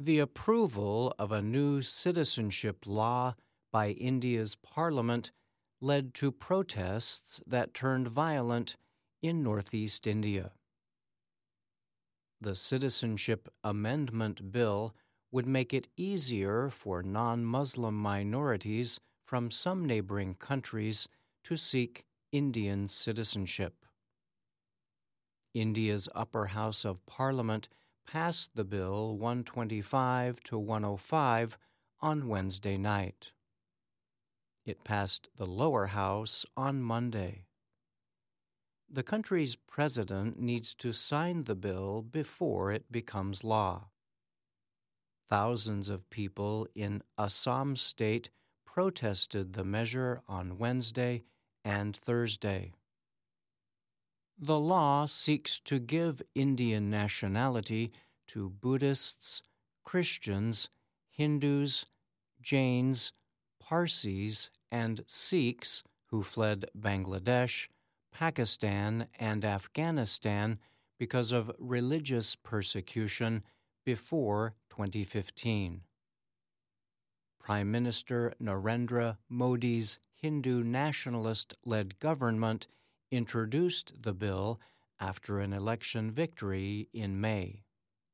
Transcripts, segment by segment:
The approval of a new citizenship law by India's parliament led to protests that turned violent in northeast India. The Citizenship Amendment Bill would make it easier for non-Muslim minorities from some neighboring countries to seek Indian citizenship. India's upper house of parliament passed the bill 125 to 105 on Wednesday night. It passed the lower house on Monday. The country's president needs to sign the bill before it becomes law. Thousands of people in Assam state protested the measure on Wednesday and Thursday. The law seeks to give Indian nationality to Buddhists, Christians, Hindus, Jains, Parsis, and Sikhs who fled Bangladesh, Pakistan, and Afghanistan because of religious persecution before 2015. Prime Minister Narendra Modi's Hindu nationalist-led government introduced the bill after an election victory in May.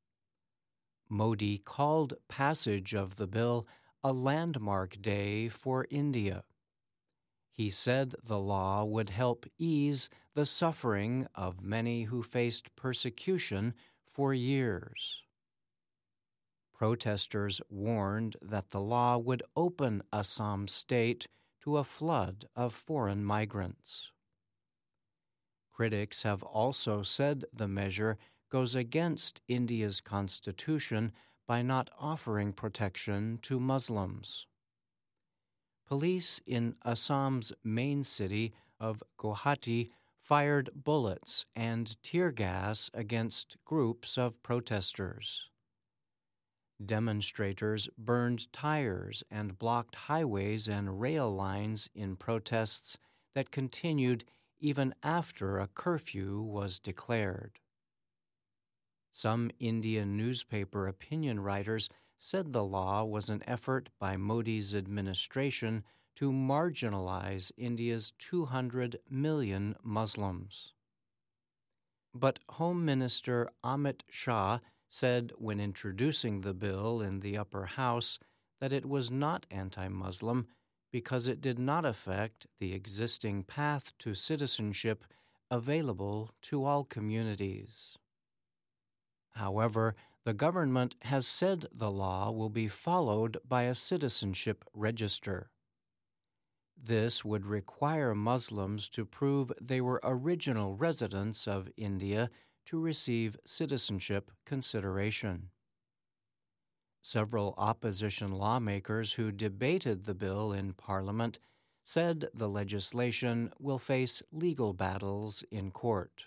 Modi called passage of the bill a landmark day for India. He said the law would help ease the suffering of many who faced persecution for years. Protesters warned that the law would open Assam state to a flood of foreign migrants. Critics have also said the measure goes against India's constitution by not offering protection to Muslims. Police in Assam's main city of Guwahati fired bullets and tear gas against groups of protesters. Demonstrators burned tires and blocked highways and rail lines in protests that continued even after a curfew was declared. Some Indian newspaper opinion writers said the law was an effort by Modi's administration to marginalize India's 200 million Muslims. But Home Minister Amit Shah said when introducing the bill in the upper house that it was not anti-Muslim because it did not affect the existing path to citizenship available to all communities. However, the government has said the law will be followed by a citizenship register. This would require Muslims to prove they were original residents of India to receive citizenship consideration. Several opposition lawmakers who debated the bill in Parliament said the legislation will face legal battles in court.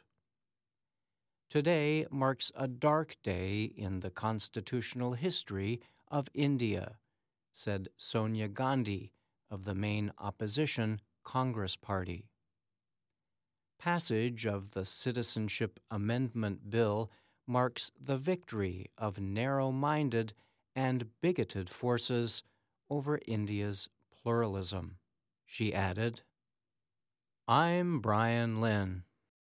Today marks a dark day in the constitutional history of India, said Sonia Gandhi of the main opposition Congress Party. Passage of the Citizenship Amendment Bill marks the victory of narrow-minded and bigoted forces over India's pluralism. She added, "I'm Brian Lynn."